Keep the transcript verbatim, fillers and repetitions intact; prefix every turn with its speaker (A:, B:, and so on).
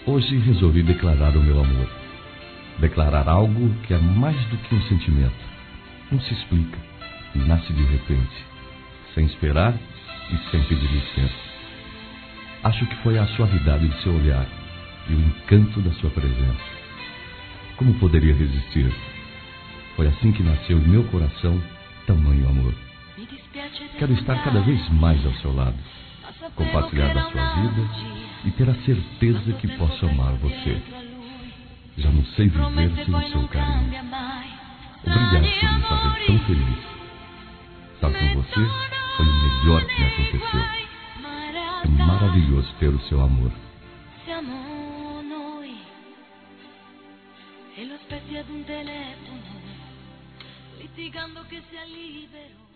A: Hoje resolvi declarar o meu amor. Declarar algo que é mais do que um sentimento. Não se explica, nasce de repente, sem esperar e sem pedir licença. Acho que foi a suavidade de seu olhar e o encanto da sua presença. Como poderia resistir? Foi assim que nasceu em meu coração tamanho amor. Quero estar cada vez mais ao seu lado, compartilhar da sua vida e ter a certeza que posso amar você. Já não sei viver sem o seu carinho. Obrigado por me fazer tão feliz. Estar com você foi o melhor que me aconteceu. É maravilhoso ter o seu amor.
B: Siamo noi e lo specchio ad un telefono, litigando che sia libero.